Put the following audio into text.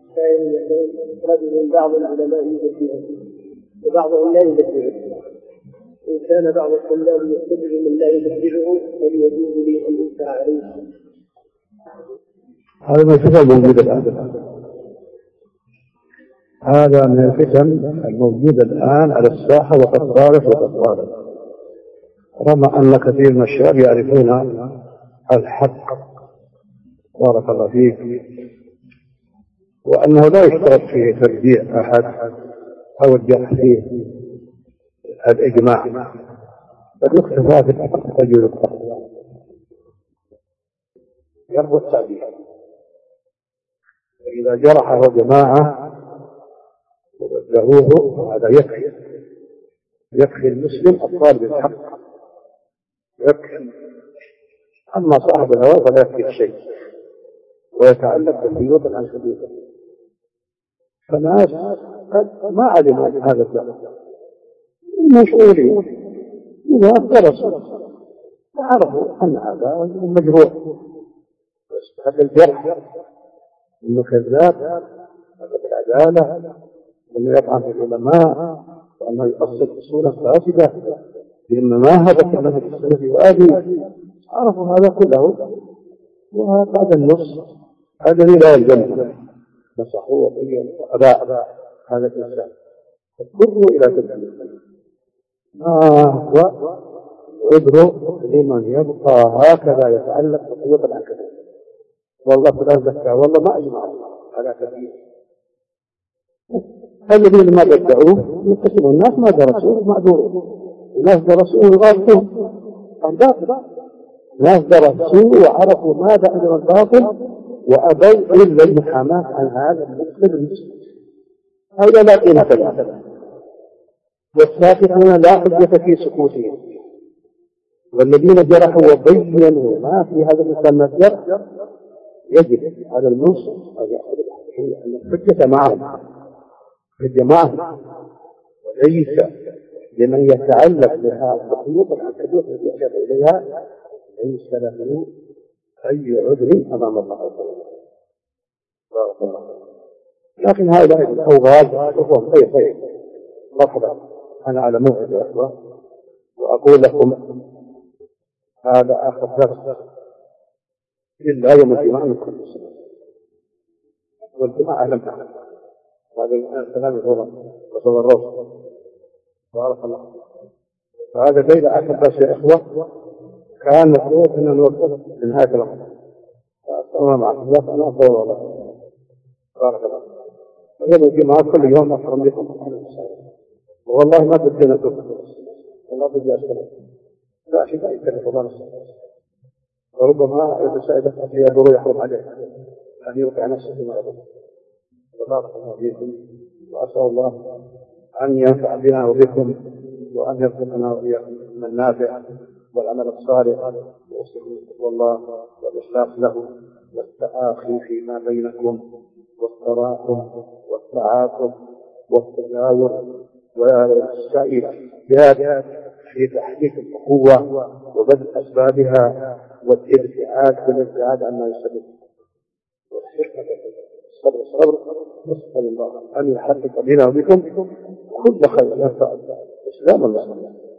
كان رجل بعض العلماء يبدعه وبعضهم لا يبدعه. إن كان بعض الطلاب يتبع من لا يبدعه فليجوز لي أن ينكر عليه. هذا من الفتن الموجودة الآن، هذا من الفتن الموجودة الآن على الساحة وقد صارت. رغم أن كثير من الشباب يعرفون الحق بارك الله فيك، وأنه لا يشترط فيه ترجيع أحد أو الجرح فيه الإجماع، بل يكتفى في التجويد التقوى يربو التعبير. فإذا جرحه جماعة وبدلوه هذا يكفي المسلم الطالب الحق يكفي. أما صاحب الهوى فلا يكفي الشيء ويتعلق بالخيوط العنكبوتة. فالناس قد ما علموا هذا الدرس، المشغولين إذا درسوا وعرفوا أن هذا مجروح هذا الجرح إنه كذاب، هذا العدالة، إنه يطعن في العلماء، وأنه يؤصل أصولا فاسدة لأن ما هذا المنهج السلفي وآبي. عرفوا هذا كله، وهذا النص الذي لا يلزمه نصحوا وبينوا وأباء هذا الإنسان فاضطروا إلى تبديل وعذروا لمن يبقى هكذا يتعلق بقوة العنكبوت. والله فلان زكاه والله ما أجمع على تبديل. الذين ما بدعوه يقسموا الناس ما درسوه معذور، الناس درسوه غالطين الباطل، الناس درسوه وعرفوا ماذا أجر الباطل وأبوا إلا المحاماة عن هذا المسلم. هؤلاء لا قيمة لهم، والساكتون لا حجة في سكوتهم، والذين جرحوا وبينوا ما في هذا الإنسان من الجرح يجب على المنصف أن يأخذ الحجة معهم وليس لمن يتعلق بها الخيوط العنكبوت التي يشير إليها ليس له أي عذر أمام الله بارك الله. لكن هؤلاء الأوغاد وهم طيب مرحبا، أنا على موعد يا أخوة، وأقول لكم هذا آخر درس إلا يوم الجمعة من كل سنة، والجمعة أهلا هذا الكلام وصل الروس بارك الله. فهذا ليلة آخر درس يا إخوة، كان مفروض أن نوقف لنهاية رمضان، فأصلا مع الله أنا أفضل الله بارك الله. يوم الجمعة كل يوم أكرم لكم والله ما بدينا نتوقف، والله بدي أسلم لا شيء لا يكلف الله نفسه، وربما يتساعدك أخي يدور يحرم عليه أن يوقع نفسه فيما يضر. بارك الله فيكم، وأسأل الله أن ينفع بنا وبكم، وأن يرزقنا وإياكم من النافع والعمل الصالح وأسأل الله والإخلاص له والتآخي فيما بينكم والتراحم والتعاطف والتجاور والسعي في تحقيق الأخوة وبذل أسبابها والابتعاد بالابتعاد عما يسبب الصبر. نسأل الله أن يحقق بنا وبكم كل خير ينفع الإسلام والمسلمين.